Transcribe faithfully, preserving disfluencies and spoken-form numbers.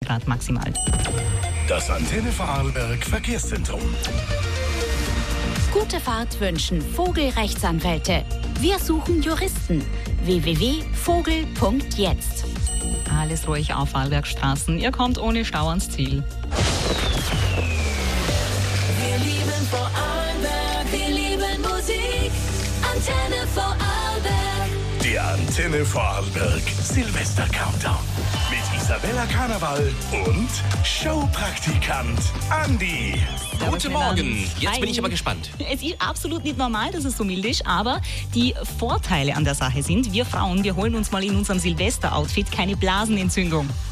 Grad maximal. Das Antenne Vorarlberg Verkehrszentrum. Gute Fahrt wünschen Vogel-Rechtsanwälte. Wir suchen Juristen. w w w punkt vogel punkt jetzt. Alles ruhig auf Vorarlbergstraßen. Ihr kommt ohne Stau ans Ziel. Wir lieben Vorarlberg, wir lieben Musik. Antenne Vorarlberg. Der Antenne Vorarlberg Silvester-Countdown. Mit Isabella Karneval und Showpraktikant Andi. Guten Morgen, jetzt Hi. bin ich aber gespannt. Es ist absolut nicht normal, dass es so mild ist, aber die Vorteile an der Sache sind, wir Frauen, wir holen uns mal in unserem Silvester-Outfit keine Blasenentzündung.